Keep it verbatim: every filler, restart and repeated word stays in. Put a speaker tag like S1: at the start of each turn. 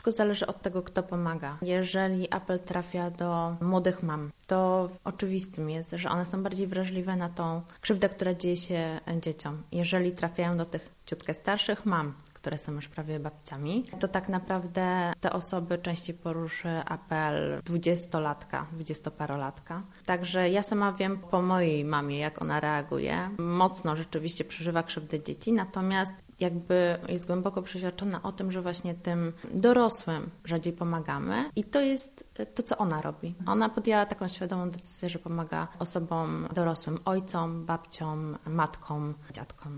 S1: wszystko zależy od tego, kto pomaga. Jeżeli apel trafia do młodych mam, to oczywistym jest, że one są bardziej wrażliwe na tą krzywdę, która dzieje się dzieciom. Jeżeli trafiają do tych ciutkę starszych mam, które są już prawie babciami, to tak naprawdę te osoby częściej poruszy apel dwudziestolatka, dwudziestoparolatka. Także ja sama wiem po mojej mamie, jak ona reaguje. Mocno rzeczywiście przeżywa krzywdę dzieci, natomiast jakby jest głęboko przeświadczona o tym, że właśnie tym dorosłym rzadziej pomagamy i to jest to, co ona robi. Ona podjęła taką świadomą decyzję, że pomaga osobom dorosłym, ojcom, babciom, matkom, dziadkom.